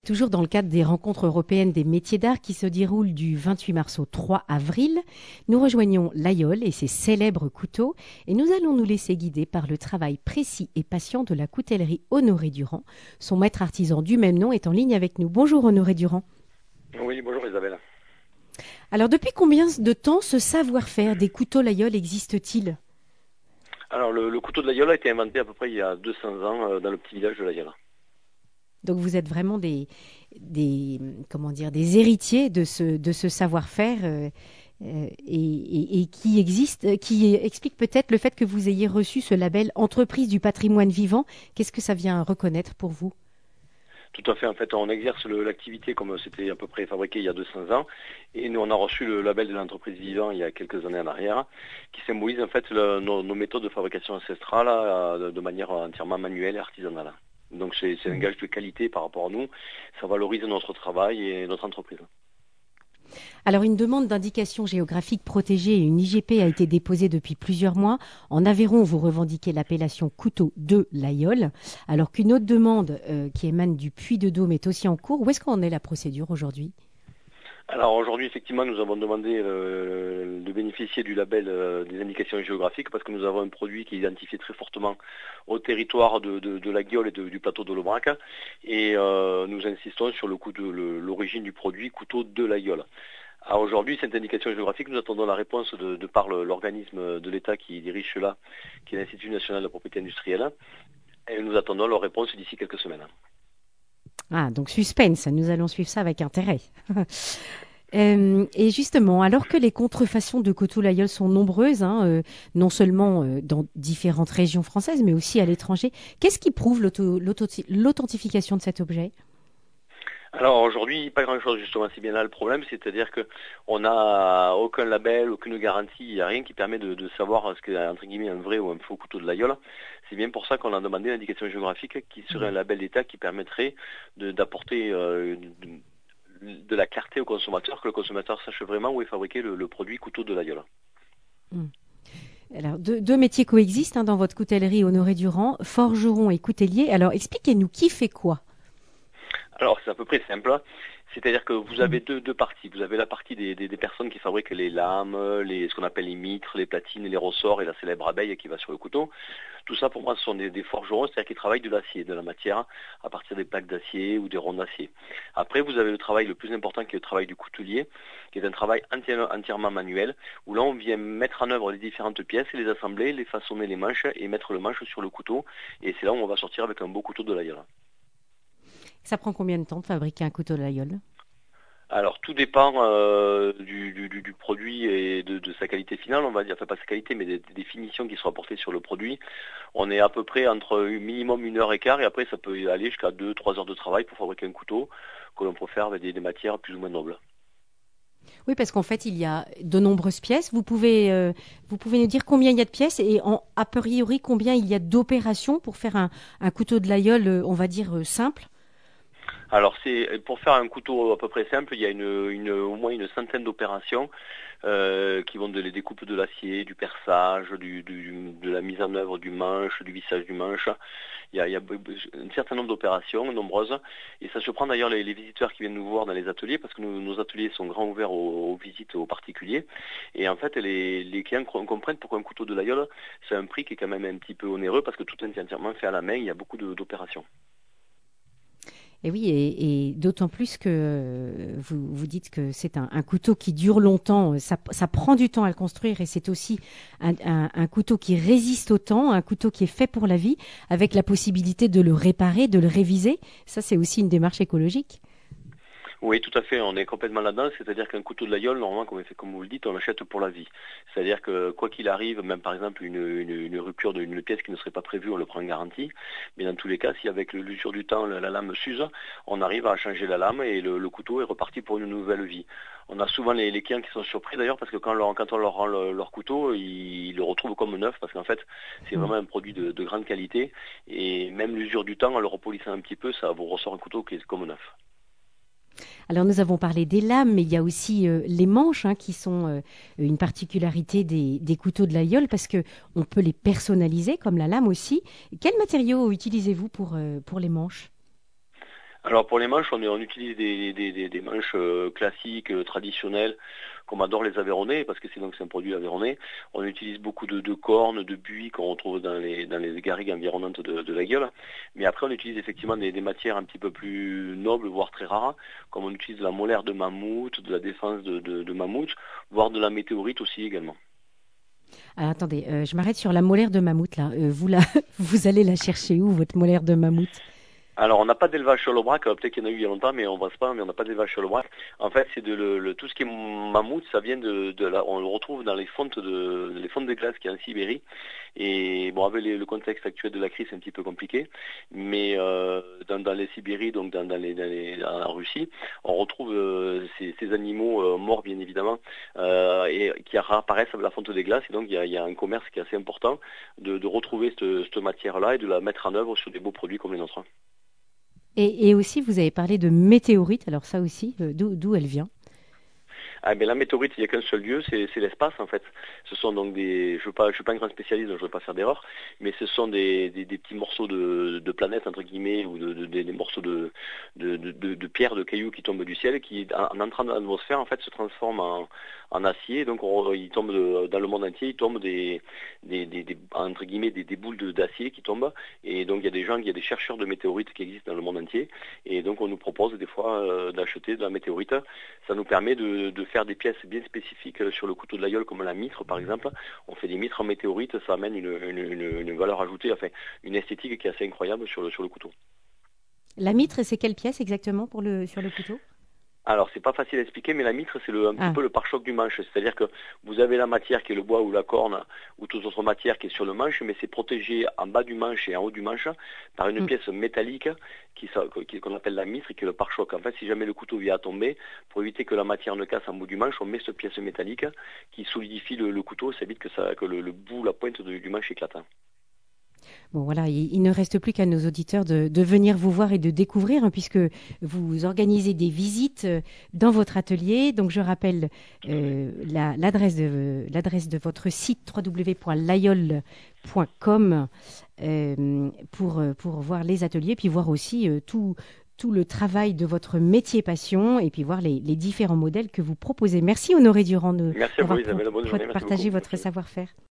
toujours dans le cadre des rencontres européennes des métiers d'art qui se déroulent du 28 mars au 3 avril. Nous rejoignons l'Aïol et ses célèbres couteaux et nous allons nous laisser guider par le travail précis et patient de la coutellerie Honoré Durand. Son maître artisan du même nom est en ligne avec nous. Bonjour Honoré Durand. Oui, bonjour Isabelle. Alors depuis combien de temps ce savoir-faire des couteaux l'Aïol existe-t-il ? Alors le couteau de l'Aïol a été inventé à peu près il y a 200 ans dans le petit village de l'Aïol. Donc vous êtes vraiment des héritiers de ce savoir-faire et qui explique peut-être le fait que vous ayez reçu ce label Entreprise du patrimoine vivant. Qu'est-ce que ça vient reconnaître pour vous ? Tout à fait, en fait on exerce l'activité comme c'était à peu près fabriqué il y a 200 ans et nous on a reçu le label de l'entreprise vivant il y a quelques années en arrière qui symbolise en fait nos méthodes de fabrication ancestrale de manière entièrement manuelle et artisanale. Donc c'est un gage de qualité par rapport à nous, ça valorise notre travail et notre entreprise. Alors une demande d'indication géographique protégée et une IGP a été déposée depuis plusieurs mois. En Aveyron, vous revendiquez l'appellation couteau de l'Aïol, alors qu'une autre demande qui émane du Puy-de-Dôme est aussi en cours. Où est-ce qu'en est la procédure aujourd'hui ? Alors aujourd'hui, effectivement, nous avons demandé de bénéficier du label des indications géographiques parce que nous avons un produit qui est identifié très fortement au territoire de la Guiole et du plateau de l'Aubrac et nous insistons sur l'origine du produit couteau de la Guiole. Alors aujourd'hui, cette indication géographique, nous attendons la réponse de par l'organisme de l'État qui dirige cela, qui est l'Institut national de la propriété industrielle, et nous attendons leur réponse d'ici quelques semaines. Ah, donc suspense, nous allons suivre ça avec intérêt. Et justement, alors que les contrefaçons de couteaux l'Aïol sont nombreuses, non seulement dans différentes régions françaises, mais aussi à l'étranger, qu'est-ce qui prouve l'authentification de cet objet ? Alors aujourd'hui, pas grand-chose justement, c'est bien là le problème, c'est-à-dire qu'on n'a aucun label, aucune garantie, il n'y a rien qui permet de savoir ce qu'est entre guillemets un vrai ou un faux couteau de l'Aïol. C'est bien pour ça qu'on a demandé l'indication géographique qui serait un label d'État qui permettrait d'apporter de la clarté au consommateur, que le consommateur sache vraiment où est fabriqué le produit couteau de l'Aïol. Alors, deux métiers coexistent dans votre coutellerie Honoré Durand, forgeron et coutelier. Alors expliquez-nous qui fait quoi ? Alors c'est à peu près simple, c'est-à-dire que vous avez deux parties. Vous avez la partie des personnes qui fabriquent les lames, ce qu'on appelle les mitres, les platines, les ressorts et la célèbre abeille qui va sur le couteau. Tout ça pour moi ce sont des forgerons, c'est-à-dire qu'ils travaillent de l'acier, de la matière à partir des plaques d'acier ou des ronds d'acier. Après vous avez le travail le plus important qui est le travail du coutelier, qui est un travail entièrement manuel, où là on vient mettre en œuvre les différentes pièces, les assembler, les façonner les manches et mettre le manche sur le couteau. Et c'est là où on va sortir avec un beau couteau de l'Aïol. Ça prend combien de temps de fabriquer un couteau de l'Aïol ? Alors tout dépend du produit et de sa qualité finale, on va dire, enfin pas sa qualité, mais des finitions qui seront apportées sur le produit. On est à peu près entre minimum 1h15 et après ça peut aller jusqu'à 2-3 heures de travail pour fabriquer un couteau que l'on peut faire avec des matières plus ou moins nobles. Oui, parce qu'en fait, il y a de nombreuses pièces. Vous pouvez nous dire combien il y a de pièces et a priori combien il y a d'opérations pour faire un couteau de l'Aïol, on va dire, simple ? Alors pour faire un couteau à peu près simple, il y a au moins une centaine d'opérations qui vont de les découpes de l'acier, du perçage, de la mise en œuvre du manche, du vissage du manche. Il y a un certain nombre d'opérations, nombreuses, et ça surprend d'ailleurs les visiteurs qui viennent nous voir dans les ateliers, parce que nos ateliers sont grands ouverts aux visites aux particuliers, et en fait les clients comprennent pourquoi un couteau de l'Aïol, c'est un prix qui est quand même un petit peu onéreux, parce que tout est entièrement fait à la main, il y a beaucoup d'opérations. Et oui, et d'autant plus que vous dites que c'est un couteau qui dure longtemps, ça prend du temps à le construire et c'est aussi un couteau qui résiste au temps, un couteau qui est fait pour la vie, avec la possibilité de le réparer, de le réviser. Ça, c'est aussi une démarche écologique. Oui, tout à fait, on est complètement là-dedans, c'est-à-dire qu'un couteau de l'Aïol, normalement, comme vous le dites, on l'achète pour la vie. C'est-à-dire que quoi qu'il arrive, même par exemple une rupture d'une pièce qui ne serait pas prévue, on le prend en garantie. Mais dans tous les cas, si avec l'usure du temps, la lame s'use, on arrive à changer la lame et le couteau est reparti pour une nouvelle vie. On a souvent les clients qui sont surpris d'ailleurs parce que quand on leur rend leur couteau, ils le retrouvent comme neuf parce qu'en fait, c'est vraiment un produit de grande qualité et même l'usure du temps, en le repolissant un petit peu, ça vous ressort un couteau qui est comme neuf. Alors nous avons parlé des lames, mais il y a aussi les manches qui sont une particularité des couteaux de l'Aïol parce que on peut les personnaliser comme la lame aussi. Quel matériau utilisez-vous pour les manches ? Alors pour les manches, on utilise des manches classiques, traditionnelles, comme adore les Aveyronnais, parce que c'est un produit Aveyronnais. On utilise beaucoup de cornes, de buis qu'on retrouve dans les garrigues environnantes de la gueule. Mais après, on utilise effectivement des matières un petit peu plus nobles, voire très rares, comme on utilise de la molaire de mammouth, de la défense de mammouth, voire de la météorite aussi également. Alors attendez, je m'arrête sur la molaire de mammouth là. Vous allez la chercher où, votre molaire de mammouth? Alors, on n'a pas d'élevage sur l'Aubrac, peut-être qu'il y en a eu il y a longtemps, mais on ne brasse pas, mais on n'a pas d'élevage sur l'Aubrac. En fait, c'est tout ce qui est mammouth, ça vient on le retrouve dans les fontes de glace qui est en Sibérie. Et bon, avec le contexte actuel de la crise, c'est un petit peu compliqué, mais dans les Sibéries, donc en Russie, on retrouve ces animaux morts, bien évidemment, et qui réapparaissent avec la fonte des glaces. Et donc, il y a un commerce qui est assez important de retrouver cette matière-là et de la mettre en œuvre sur des beaux produits comme les nôtres. Et aussi, vous avez parlé de météorite. Alors ça aussi, d'où elle vient? Ah, mais la météorite, il n'y a qu'un seul lieu, c'est l'espace en fait. Ce sont donc je suis pas un grand spécialiste, donc je ne veux pas faire d'erreur, mais ce sont des petits morceaux de planètes entre guillemets ou des morceaux de pierres, de cailloux qui tombent du ciel, qui en entrant dans l'atmosphère en fait se transforment en acier. Donc ils tombent dans le monde entier, ils tombent entre guillemets des boules d'acier qui tombent. Et donc il y a des chercheurs de météorites qui existent dans le monde entier. Et donc on nous propose des fois d'acheter de la météorite. Ça nous permet de faire des pièces bien spécifiques sur le couteau de l'aïeul, comme la mitre par exemple. On fait des mitres en météorite, ça amène une valeur ajoutée, enfin une esthétique qui est assez incroyable sur le couteau. La mitre, c'est quelle pièce exactement sur le couteau? Alors, c'est pas facile à expliquer, mais la mitre, c'est un petit Ah, peu le pare-choc du manche. C'est-à-dire que vous avez la matière qui est le bois ou la corne ou toute autre matière qui est sur le manche, mais c'est protégé en bas du manche et en haut du manche par une mm. pièce métallique qu'on appelle la mitre et qui est le pare-choc. En fait, si jamais le couteau vient à tomber, pour éviter que la matière ne casse en bout du manche, on met cette pièce métallique qui solidifie le couteau, ça évite que le bout, la pointe du manche éclate. Bon, voilà, il ne reste plus qu'à nos auditeurs de venir vous voir et de découvrir, hein, puisque vous organisez des visites dans votre atelier. Donc, je rappelle Tout à fait. l'adresse de votre site www.layol.com pour voir les ateliers, puis voir aussi tout le travail de votre métier passion et puis voir les différents modèles que vous proposez. Merci Honoré Durand Merci à vous, d'avoir Isabelle. Bonne journée. Merci partagé beaucoup. votre Merci. savoir-faire.